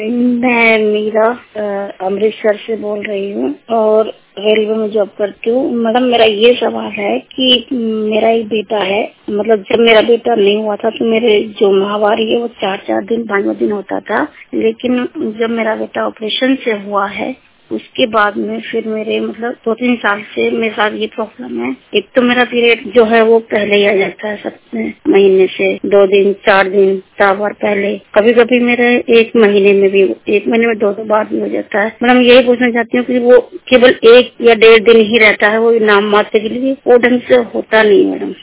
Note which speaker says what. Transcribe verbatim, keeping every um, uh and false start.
Speaker 1: मैं मीरा अ, अमृतसर से बोल रही हूँ और रेलवे में जॉब करती हूँ। मैडम, मेरा ये सवाल है कि मेरा एक बेटा है। मतलब जब मेरा बेटा नहीं हुआ था तो मेरे जो माहवारी है वो चार चार दिन पांच दिन होता था, लेकिन जब मेरा बेटा ऑपरेशन से हुआ है उसके बाद में फिर मेरे मतलब दो तीन साल से मेरे साथ ये प्रॉब्लम है। एक तो मेरा पीरियड जो है वो पहले ही आ जाता है, सब महीने से दो दिन चार दिन चार बार पहले, कभी कभी मेरे एक महीने में भी एक महीने में दो दो बार भी हो जाता है। मैडम, यही पूछना चाहती हूँ कि वो केवल एक या डेढ़ दिन ही रहता है, वो नाम मात्र के लिए, वो ढंग से होता नहीं मैडम।